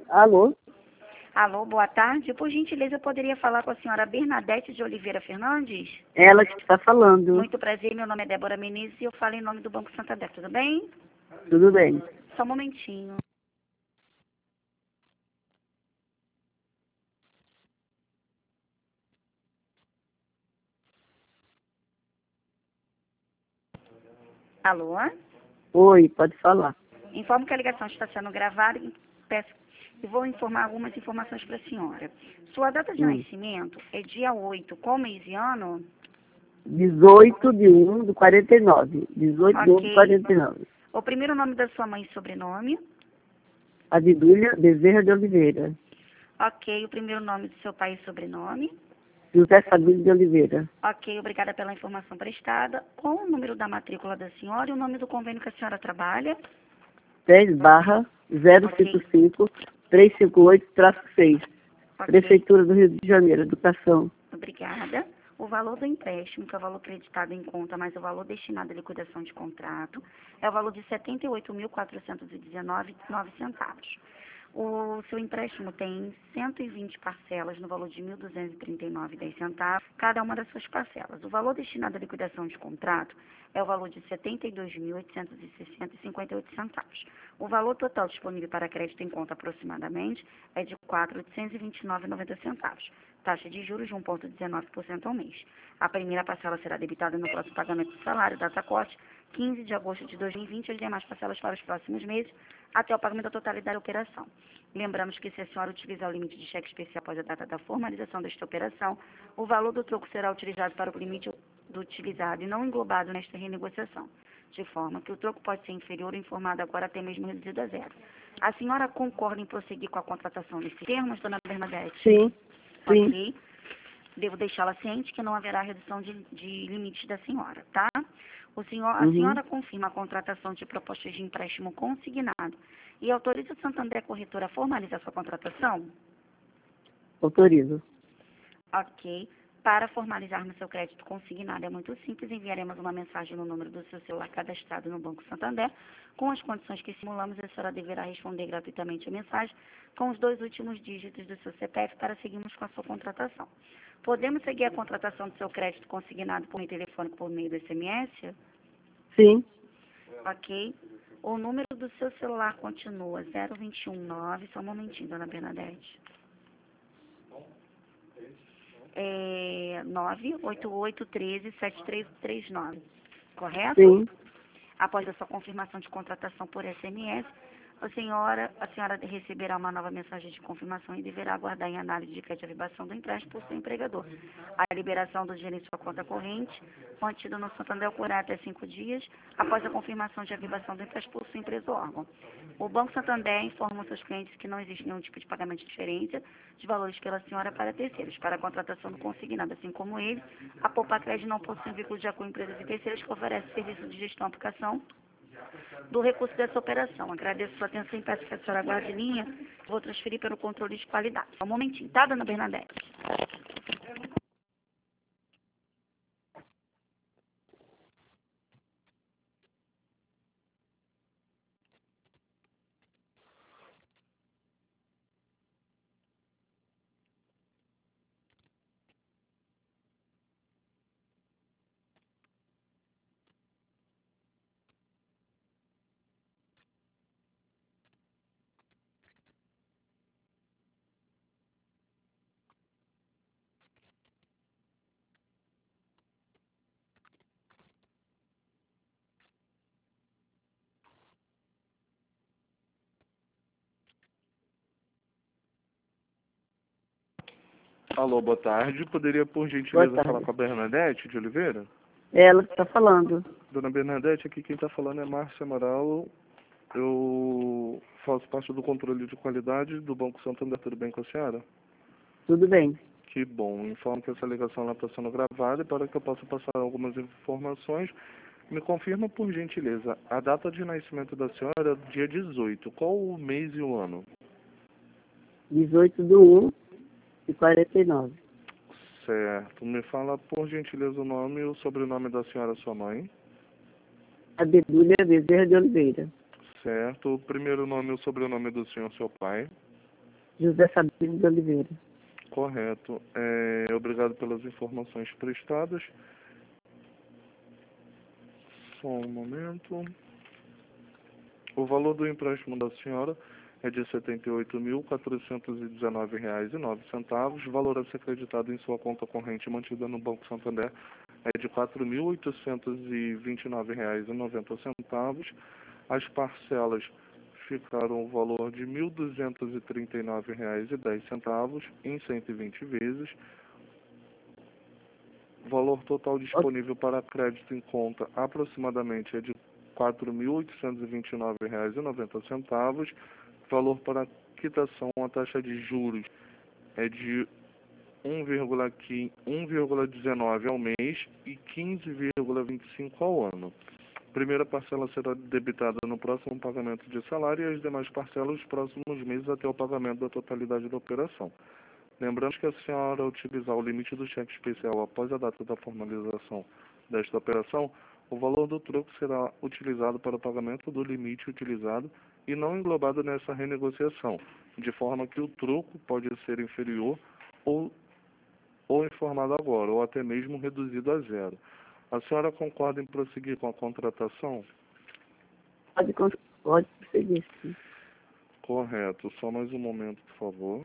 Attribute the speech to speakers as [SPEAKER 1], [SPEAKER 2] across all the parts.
[SPEAKER 1] Alô?
[SPEAKER 2] Alô, boa tarde. Por gentileza, eu poderia falar com a senhora Bernadette de Oliveira Fernandes?
[SPEAKER 1] Ela que está falando.
[SPEAKER 2] Muito prazer, meu nome é Débora Menezes e eu falo em nome do Banco Santander, tudo bem?
[SPEAKER 1] Tudo bem.
[SPEAKER 2] Só um momentinho. Alô?
[SPEAKER 1] Oi, pode falar.
[SPEAKER 2] Informo que a ligação está sendo gravada e vou informar algumas informações para a senhora. Sua data de nascimento é dia 8, qual mês e ano?
[SPEAKER 1] 18/1/49. 18/1/49.
[SPEAKER 2] O primeiro nome da sua mãe e sobrenome?
[SPEAKER 1] Adília Bezerra de Oliveira.
[SPEAKER 2] Ok, o primeiro nome do seu pai e sobrenome?
[SPEAKER 1] José Fabílio de Oliveira.
[SPEAKER 2] Ok, obrigada pela informação prestada. Qual o número da matrícula da senhora e o nome do convênio que a senhora trabalha?
[SPEAKER 1] 10/055-358-6.
[SPEAKER 2] Ok,
[SPEAKER 1] Prefeitura do Rio de Janeiro, Educação.
[SPEAKER 2] obrigada. O valor do empréstimo, que é o valor creditado em conta, mais o valor destinado à liquidação de contrato, é o valor de R$ 78.419,09. O seu empréstimo tem 120 parcelas no valor de R$ 1.239,10, cada uma das suas parcelas. O valor destinado à liquidação de contrato é o valor de R$ 72.860,58. O valor total disponível para crédito em conta aproximadamente é de R$ 429,90. Taxa de juros de 1,19% ao mês. A primeira parcela será debitada no próximo pagamento do salário, data corte, 15 de agosto de 2020, e as demais parcelas para os próximos meses, até o pagamento da totalidade da operação. Lembramos que se a senhora utilizar o limite de cheque especial após a data da formalização desta operação, o valor do troco será utilizado para o limite do utilizado e não englobado nesta renegociação, de forma que o troco pode ser inferior ou informado agora até mesmo reduzido a zero. A senhora concorda em prosseguir com a contratação nesses termos, dona Bernadette?
[SPEAKER 1] Sim.
[SPEAKER 2] Ok. Devo deixá-la ciente que não haverá redução de limites da senhora, tá? A senhora confirma a contratação de propostas de empréstimo consignado e autoriza o Santander Corretora a formalizar sua contratação?
[SPEAKER 1] Autorizo.
[SPEAKER 2] Ok. Para formalizarmos seu crédito consignado é muito simples, enviaremos uma mensagem no número do seu celular cadastrado no Banco Santander, com as condições que simulamos, e a senhora deverá responder gratuitamente a mensagem com os 2 últimos dígitos do seu CPF para seguirmos com a sua contratação. Podemos seguir a contratação do seu crédito consignado por meio telefônico por meio do SMS?
[SPEAKER 1] Sim.
[SPEAKER 2] Ok. O número do seu celular continua 0219, só um momentinho, dona Bernadette. 988137339, correto?
[SPEAKER 1] Sim.
[SPEAKER 2] Após a sua confirmação de contratação por SMS, a senhora receberá uma nova mensagem de confirmação e deverá aguardar em análise de crédito de avivação do empréstimo por seu empregador. A liberação do dinheiro em sua conta corrente, mantido no Santander, ocorrerá até 5 dias após a confirmação de avivação do empréstimo por sua empresa ou órgão. O Banco Santander informa aos seus clientes que não existe nenhum tipo de pagamento de diferença de valores pela senhora para terceiros. Para a contratação do consignado, assim como ele, a Poupa Crédito não possui um vínculo de acordo com empresas e terceiros que oferecem serviço de gestão e aplicação do recurso dessa operação. Agradeço sua atenção e peço que a senhora aguarde linha. Vou transferir para o controle de qualidade. Só um momentinho, tá, dona Bernadette?
[SPEAKER 3] Alô, boa tarde. Poderia, por
[SPEAKER 1] Boa
[SPEAKER 3] gentileza,
[SPEAKER 1] tarde.
[SPEAKER 3] falar com a Bernadette de Oliveira?
[SPEAKER 1] Ela que está falando.
[SPEAKER 3] Dona Bernadette, aqui quem está falando é Márcia Amaral. Eu faço parte do controle de qualidade do Banco Santander. Tudo bem com a senhora?
[SPEAKER 1] Tudo bem.
[SPEAKER 3] Que bom. Informo que essa ligação está sendo gravada e para que eu possa passar algumas informações, me confirma, por gentileza, a data de nascimento da senhora é dia 18. Qual o mês e o ano?
[SPEAKER 1] 18/1/49.
[SPEAKER 3] Certo. Me fala, por gentileza, o nome e o sobrenome da senhora, sua mãe.
[SPEAKER 1] Adília Bezerra de Oliveira.
[SPEAKER 3] Certo. O primeiro nome e o sobrenome do senhor, seu pai.
[SPEAKER 1] José Sabino de Oliveira.
[SPEAKER 3] Correto. Obrigado pelas informações prestadas. Só um momento. O valor do empréstimo da senhora é de R$ 78.419,09. O valor a ser acreditado em sua conta corrente mantida no Banco Santander é de R$ 4.829,90. As parcelas ficaram o valor de R$ 1.239,10 em 120 vezes. O valor total disponível para crédito em conta aproximadamente é de R$ 4.829,90. Valor para quitação, a taxa de juros é de 1,19 ao mês e 15,25 ao ano. A primeira parcela será debitada no próximo pagamento de salário e as demais parcelas nos próximos meses até o pagamento da totalidade da operação. Lembrando que a senhora utilizar o limite do cheque especial após a data da formalização desta operação, o valor do troco será utilizado para o pagamento do limite utilizado e não englobado nessa renegociação, de forma que o troco pode ser inferior ou informado agora, ou até mesmo reduzido a zero. A senhora concorda em prosseguir com a contratação?
[SPEAKER 1] Pode prosseguir, sim.
[SPEAKER 3] Correto. Só mais um momento, por favor.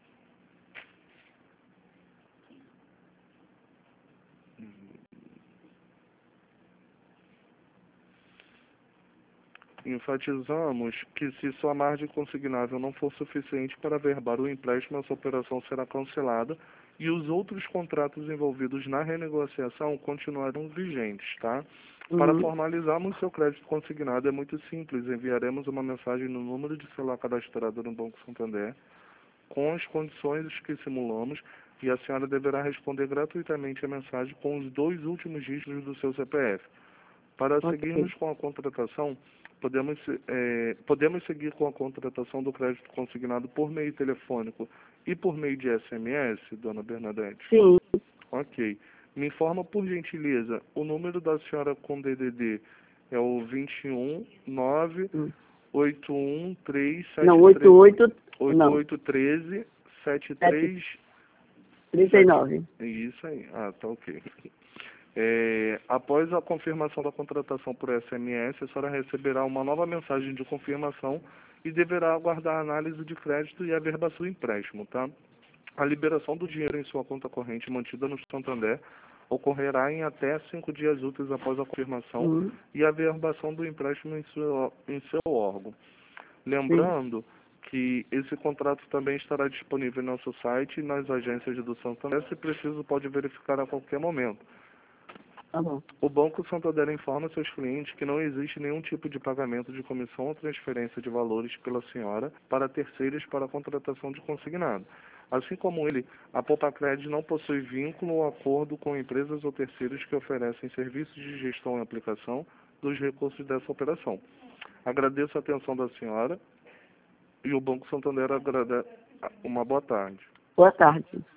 [SPEAKER 3] Enfatizamos que se sua margem consignável não for suficiente para averbar o empréstimo, essa operação será cancelada e os outros contratos envolvidos na renegociação continuarão vigentes, tá? Para formalizarmos seu crédito consignado é muito simples. Enviaremos uma mensagem no número de celular cadastrado no Banco Santander com as condições que simulamos e a senhora deverá responder gratuitamente a mensagem com os 2 últimos dígitos do seu CPF. Para seguirmos com a contratação, podemos seguir com a contratação do crédito consignado por meio telefônico e por meio de SMS, dona Bernadette?
[SPEAKER 1] Sim.
[SPEAKER 3] Ok. Me informa, por gentileza, o número da senhora com DDD é o 2198137...
[SPEAKER 1] Não,
[SPEAKER 3] 8813 73...
[SPEAKER 1] 39.
[SPEAKER 3] Isso aí. Ah, tá ok. Após a confirmação da contratação por SMS, a senhora receberá uma nova mensagem de confirmação e deverá aguardar a análise de crédito e a averbação do empréstimo, tá? A liberação do dinheiro em sua conta corrente mantida no Santander ocorrerá em até 5 dias úteis após a confirmação e a averbação do empréstimo em seu órgão. Lembrando que esse contrato também estará disponível em nosso site e nas agências do Santander. Se preciso, pode verificar a qualquer momento.
[SPEAKER 1] Tá bom.
[SPEAKER 3] O Banco Santander informa seus clientes que não existe nenhum tipo de pagamento de comissão ou transferência de valores pela senhora para terceiros para a contratação de consignado. Assim como ele, a Poupacred não possui vínculo ou acordo com empresas ou terceiros que oferecem serviços de gestão e aplicação dos recursos dessa operação. Agradeço a atenção da senhora e o Banco Santander agradece. Uma boa tarde.
[SPEAKER 1] Boa tarde.